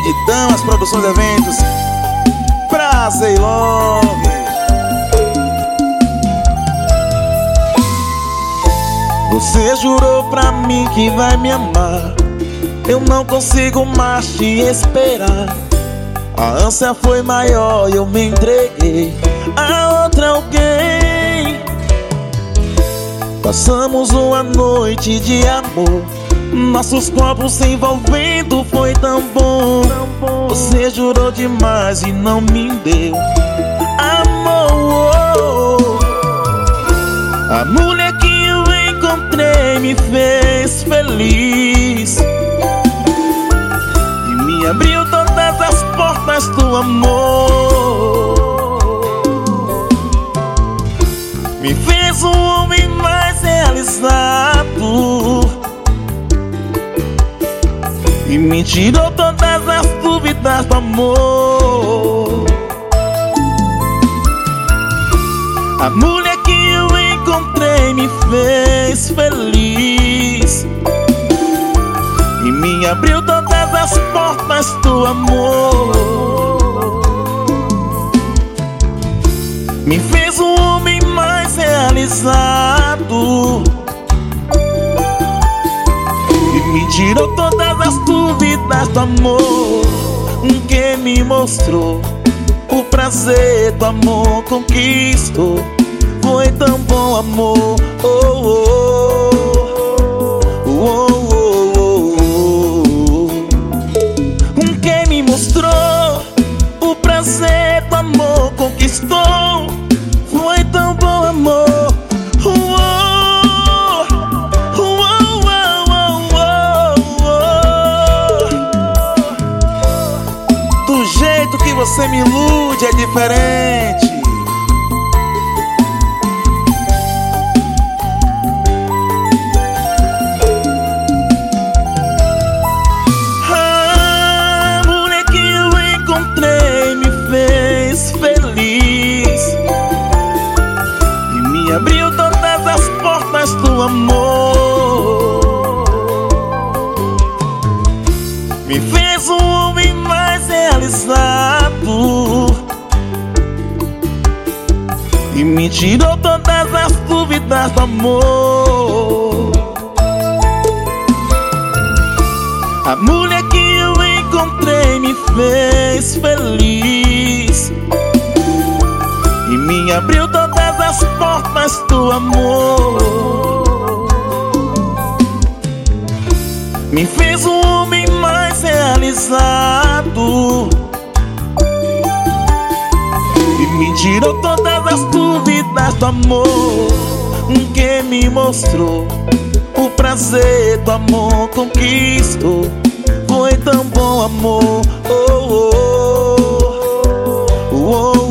de Damas Produções e Eventos, Prazer e Love. Você jurou pra mim que vai me amar, eu não consigo mais te esperar. A ânsia foi maior e eu me entreguei a outra alguém. Passamos uma noite de amor, nossos corpos se envolvendo, foi tão bom. Você jurou demais e não me deu amor. A mulher que eu encontrei me fez feliz e me abriu todas as portas do amor. Me fez um homem mais realizado e me tirou todas as dúvidas do amor. A mulher que eu encontrei me fez feliz e me abriu todas as portas do amor. Me fez um homem mais realizado e me tirou todas as dúvidas do amor. Que me mostrou o prazer do amor, conquistou. Foi tão bom, amor. Que me mostrou o prazer do amor, conquistou. Foi tão bom, amor. Do jeito que você me ilude é diferente. A mulher que eu encontrei me fez feliz e me abriu todas as portas do amor. Me fez um homem mais realizado e me tirou todas as dúvidas do amor. A mulher que eu encontrei me fez feliz e me abriu todas as portas do amor. Me fez um homem mais realizado e me tirou todas as dúvidas do amor. Que me mostrou o prazer do amor, conquistou. Foi tão bom, amor.